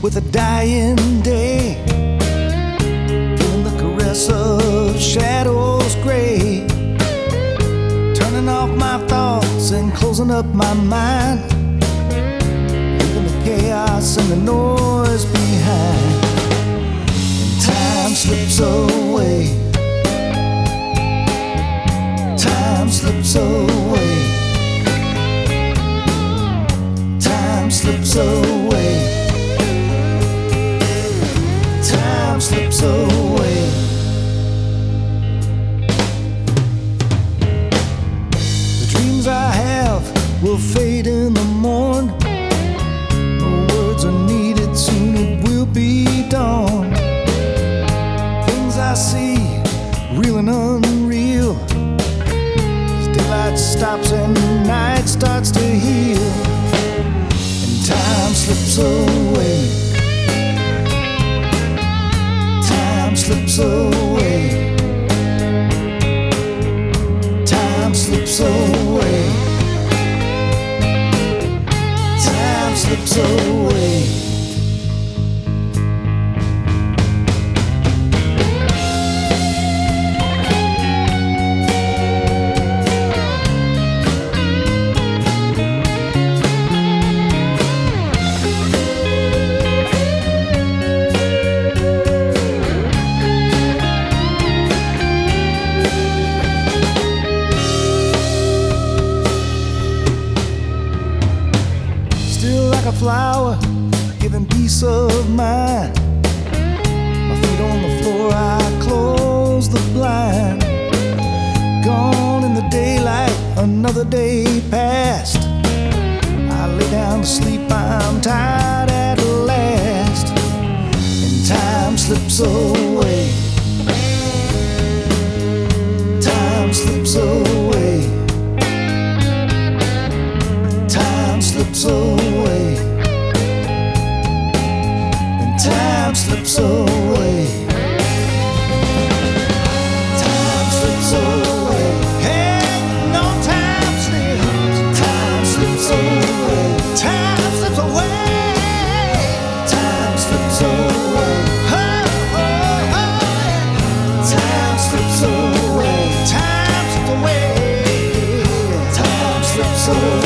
with a dying day, feeling the caress of shadows gray, turning off my thoughts and closing up my mind, leaving the chaos and the noise behind. And time slips away, time slips away, time slips away, time slips away. The dreams I have will fade in the morn. No words are needed, soon it will be dawn. Things I see, real and unreal, as daylight stops and night starts to heal. And time slips away, time slips away, time slips away, time slips away. Still like a flower, giving peace of mind. My feet on the floor, I close the blind. Gone in the daylight, another day passed. I lay down to sleep, I'm tired at last. And time slips away, time slips away, time slips away, and time slips away, time slips away. Hey, no, time slips away, time slips away, time slips away, oh, oh, oh. Time slips away, time slips away, time slips away.